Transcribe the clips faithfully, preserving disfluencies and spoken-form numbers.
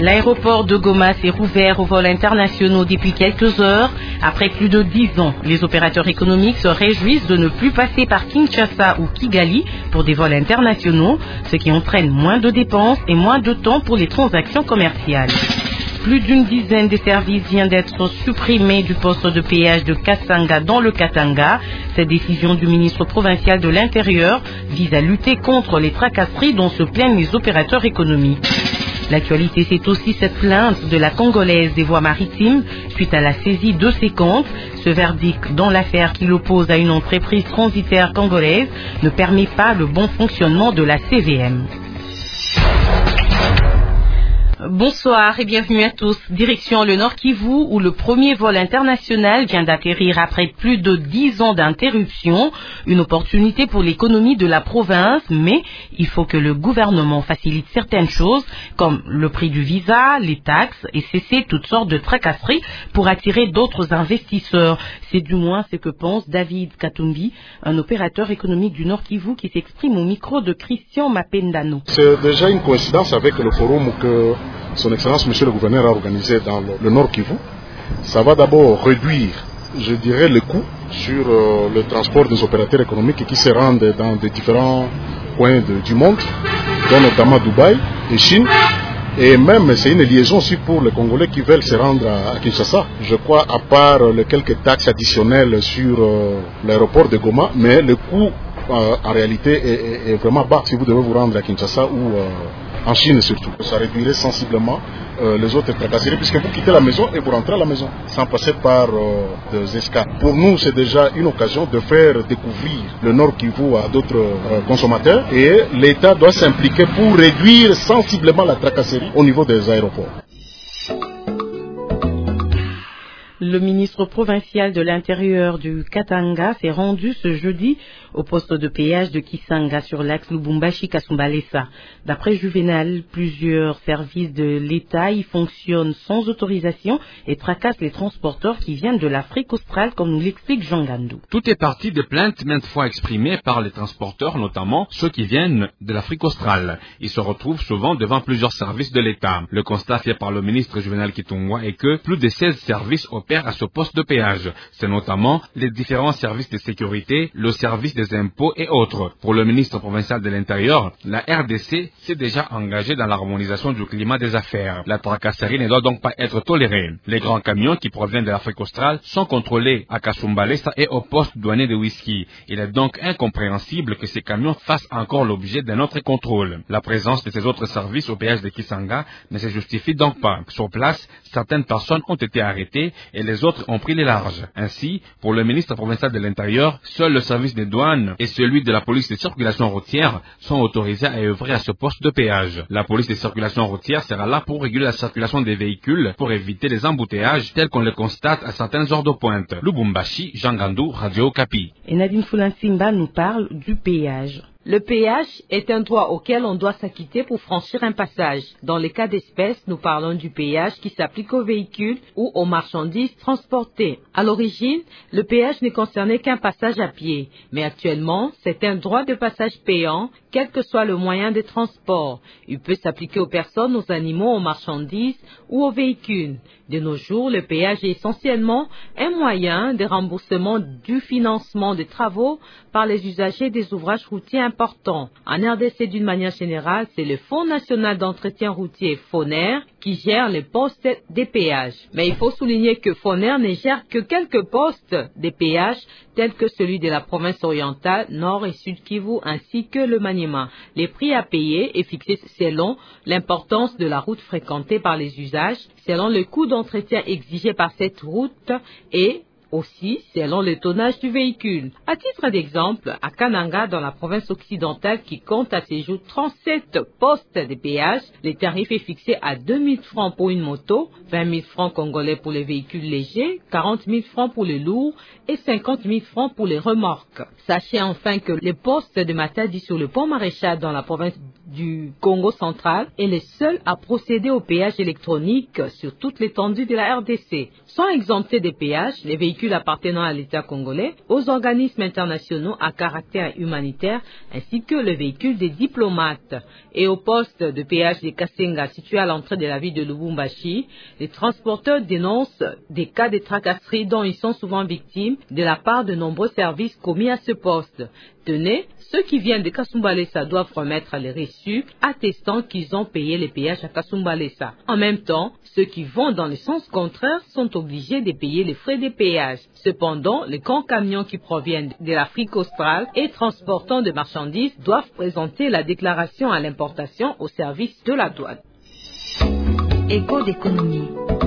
L'aéroport de Goma s'est rouvert aux vols internationaux depuis quelques heures. Après plus de dix ans, les opérateurs économiques se réjouissent de ne plus passer par Kinshasa ou Kigali pour des vols internationaux, ce qui entraîne moins de dépenses et moins de temps pour les transactions commerciales. Plus d'une dizaine de services vient d'être supprimés du poste de péage de Kasanga dans le Katanga. Cette décision du ministre provincial de l'Intérieur vise à lutter contre les tracasseries dont se plaignent les opérateurs économiques. L'actualité, c'est aussi cette plainte de la Congolaise des voies maritimes suite à la saisie de ses comptes. Ce verdict dans l'affaire qui l'oppose à une entreprise transitaire congolaise ne permet pas le bon fonctionnement de la C V M. Bonsoir et bienvenue à tous. Direction le Nord Kivu où le premier vol international vient d'atterrir après plus de dix ans d'interruption. Une opportunité pour l'économie de la province, mais il faut que le gouvernement facilite certaines choses comme le prix du visa, les taxes et cesser toutes sortes de tracasseries pour attirer d'autres investisseurs. C'est du moins ce que pense David Katumbi, un opérateur économique du Nord Kivu qui s'exprime au micro de Christian Mapendano. C'est déjà une coïncidence avec le forum que Son Excellence, Monsieur le Gouverneur, a organisé dans le, le Nord Kivu. Ça va d'abord réduire, je dirais, le coût sur euh, le transport des opérateurs économiques qui se rendent dans des différents coins de, du monde, dont notamment Dubaï et Chine. Et même, c'est une liaison aussi pour les Congolais qui veulent se rendre à, à Kinshasa. Je crois, à part euh, les quelques taxes additionnelles sur euh, l'aéroport de Goma, mais le coût, euh, en réalité, est, est, est vraiment bas si vous devez vous rendre à Kinshasa ou euh, en Chine surtout. Ça réduirait sensiblement euh, les autres tracasseries puisque vous quittez la maison et vous rentrez à la maison sans passer par euh, des escales. Pour nous, c'est déjà une occasion de faire découvrir le Nord Kivu à d'autres euh, consommateurs et l'État doit s'impliquer pour réduire sensiblement la tracasserie au niveau des aéroports. Le ministre provincial de l'Intérieur du Katanga s'est rendu ce jeudi au poste de péage de Kisanga sur l'axe Lubumbashi-Kasumbalesa. D'après Juvenal, plusieurs services de l'État y fonctionnent sans autorisation et tracassent les transporteurs qui viennent de l'Afrique australe, comme nous l'explique Jean Gandou. Tout est parti de plaintes maintes fois exprimées par les transporteurs, notamment ceux qui viennent de l'Afrique australe. Ils se retrouvent souvent devant plusieurs services de l'État. Le constat fait par le ministre Juvenal Kitungwa est que plus de seize services opèrent à ce poste de péage. C'est notamment les différents services de sécurité, le service des impôts et autres. Pour le ministre provincial de l'Intérieur, la R D C s'est déjà engagée dans l'harmonisation du climat des affaires. La tracasserie ne doit donc pas être tolérée. Les grands camions qui proviennent de l'Afrique australe sont contrôlés à Kasumbalesa et au poste douanier de Whisky. Il est donc incompréhensible que ces camions fassent encore l'objet d'un autre contrôle. La présence de ces autres services au péage de Kisanga ne se justifie donc pas. Sur place, certaines personnes ont été arrêtées et les autres ont pris les larges. Ainsi, pour le ministre provincial de l'Intérieur, seul le service des douanes et celui de la police de circulation routière sont autorisés à œuvrer à ce poste de péage. La police de circulation routière sera là pour réguler la circulation des véhicules pour éviter les embouteillages tels qu'on les constate à certaines heures de pointe. Lubumbashi, Jean Gandou, Radio Okapi. Et Nadine Fulansimba nous parle du péage. Le péage est un droit auquel on doit s'acquitter pour franchir un passage. Dans les cas d'espèce, nous parlons du péage qui s'applique aux véhicules ou aux marchandises transportées. À l'origine, le péage ne concernait qu'un passage à pied, mais actuellement, c'est un droit de passage payant, quel que soit le moyen de transport. Il peut s'appliquer aux personnes, aux animaux, aux marchandises ou aux véhicules. De nos jours, le péage est essentiellement un moyen de remboursement du financement des travaux par les usagers des ouvrages routiers importants. En R D C, d'une manière générale, c'est le Fonds national d'entretien routier FONER qui gère les postes des péages. Mais il faut souligner que FONER ne gère que quelques postes des péages tels que celui de la province orientale, Nord et Sud Kivu ainsi que le Maniema. Les prix à payer est fixé selon l'importance de la route fréquentée par les usages, selon le coût d'entretien exigé par cette route et aussi selon le tonnage du véhicule. À titre d'exemple, à Kananga, dans la province occidentale qui compte à ses jours trente-sept postes de péage, le tarif est fixé à deux mille francs pour une moto, vingt mille francs congolais pour les véhicules légers, quarante mille francs pour les lourds et cinquante mille francs pour les remorques. Sachez enfin que les postes de Matadi sur le pont Maréchal dans la province du Congo central est le seul à procéder au péage électronique sur toute l'étendue de la R D C. Sont exemptés des péages les véhicules appartenant à l'État congolais, aux organismes internationaux à caractère humanitaire, ainsi que le véhicule des diplomates. Et au poste de péage de Kasenga, situé à l'entrée de la ville de Lubumbashi, les transporteurs dénoncent des cas de tracasseries dont ils sont souvent victimes de la part de nombreux services commis à ce poste. Tenez, ceux qui viennent de Kasumbalesa doivent remettre les reçus attestant qu'ils ont payé les péages à Kasumbalesa. En même temps, ceux qui vont dans le sens contraire sont obligés de payer les frais des péages. Cependant, les grands camions qui proviennent de l'Afrique australe et transportant de marchandises doivent présenter la déclaration à l'importation au service de la douane. Écho d'économie.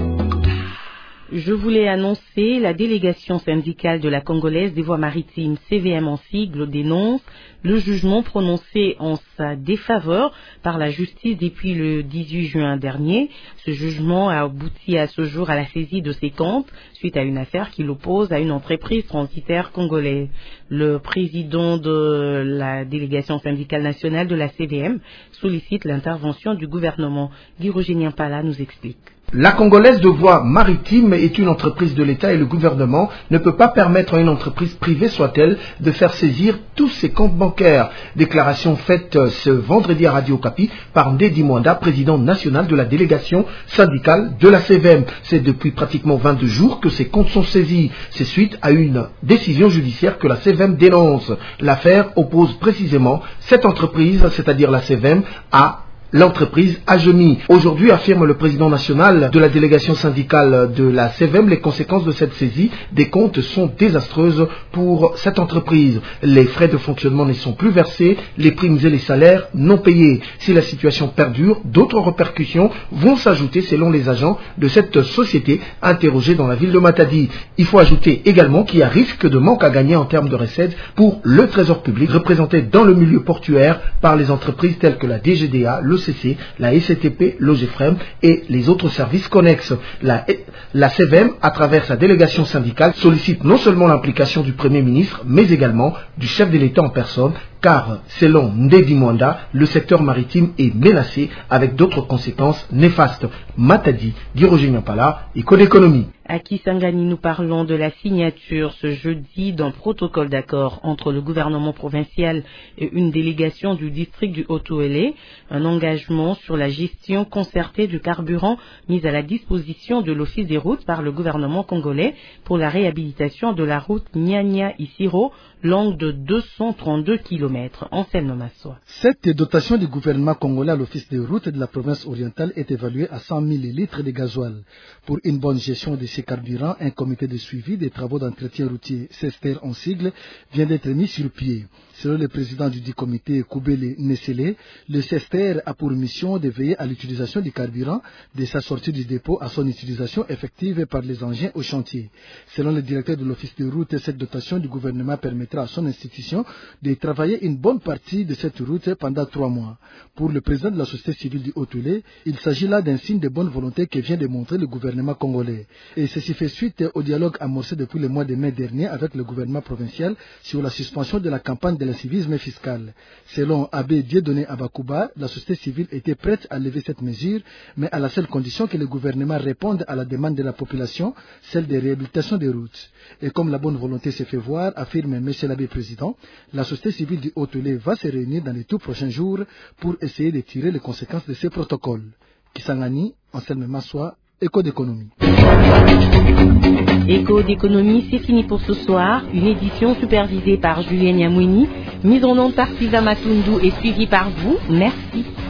Je voulais annoncer, la délégation syndicale de la Congolaise des voies maritimes, C V M en sigle, dénonce le jugement prononcé en sa défaveur par la justice depuis le dix-huit juin dernier. Ce jugement a abouti à ce jour à la saisie de ses comptes suite à une affaire qui l'oppose à une entreprise transitaire congolaise. Le président de la délégation syndicale nationale de la C V M sollicite l'intervention du gouvernement. Guy Roger-Niampala nous explique. La Congolaise de voies maritimes est une entreprise de l'État et le gouvernement ne peut pas permettre à une entreprise privée, soit-elle, de faire saisir tous ses comptes bancaires. Déclaration faite ce vendredi à Radio Okapi par Ndedi Mwanda, président national de la délégation syndicale de la C V M. C'est depuis pratiquement vingt-deux jours que ces comptes sont saisis. C'est suite à une décision judiciaire que la C V M dénonce. L'affaire oppose précisément cette entreprise, c'est-à-dire la C V M, à l'entreprise Agemi. Aujourd'hui, affirme le président national de la délégation syndicale de la C V M, les conséquences de cette saisie des comptes sont désastreuses pour cette entreprise. Les frais de fonctionnement ne sont plus versés, les primes et les salaires non payés. Si la situation perdure, d'autres répercussions vont s'ajouter selon les agents de cette société interrogés dans la ville de Matadi. Il faut ajouter également qu'il y a risque de manque à gagner en termes de recettes pour le trésor public représenté dans le milieu portuaire par les entreprises telles que la D G D A, le C C, la S C T P, l'OGEFREM et les autres services connexes. La, la C V M, à travers sa délégation syndicale, sollicite non seulement l'implication du Premier ministre, mais également du chef de l'État en personne, car, selon Ndedi Mwanda, le secteur maritime est menacé avec d'autres conséquences néfastes. Matadi, Guy Roger-Niampala, Éco d'économie. À Kisangani, nous parlons de la signature ce jeudi d'un protocole d'accord entre le gouvernement provincial et une délégation du district du Haut-Ouélé, un engagement sur la gestion concertée du carburant mis à la disposition de l'Office des routes par le gouvernement congolais pour la réhabilitation de la route Nyanya-Isiro, longue de deux cent trente-deux kilomètres. Anselme Massoa. Cette dotation du gouvernement congolais à l'Office des routes de la province orientale est évaluée à cent mille litres de gasoil. Pour une bonne gestion de ces carburants, un comité de suivi des travaux d'entretien routier, C E S T E R en sigle, vient d'être mis sur pied. Selon le président du dit comité, Koubele Nessele, le C E S T E R a pour mission de veiller à l'utilisation du carburant de sa sortie du dépôt à son utilisation effective par les engins au chantier. Selon le directeur de l'Office des routes, cette dotation du gouvernement permettra à son institution de travailler une bonne partie de cette route pendant trois mois. Pour le président de la société civile du Haut-Ouélé, il s'agit là d'un signe de bonne volonté que vient de montrer le gouvernement congolais. Et ceci fait suite au dialogue amorcé depuis le mois de mai dernier avec le gouvernement provincial sur la suspension de la campagne de l'incivisme fiscal. Selon Abbé Dieudonné Abakouba, la société civile était prête à lever cette mesure, mais à la seule condition que le gouvernement réponde à la demande de la population, celle de réhabilitation des routes. Et comme la bonne volonté s'est fait voir, affirme M. l'abbé président, la société civile du Haut-Ouélé va se réunir dans les tout prochains jours pour essayer de tirer les conséquences de ces protocoles. Kisangani, Anselme Massoa, Éco d'économie. Éco d'économie, c'est fini pour ce soir. Une édition supervisée par Julien Niamouini, mise en onde par Sylvain Matundu et suivie par vous. Merci.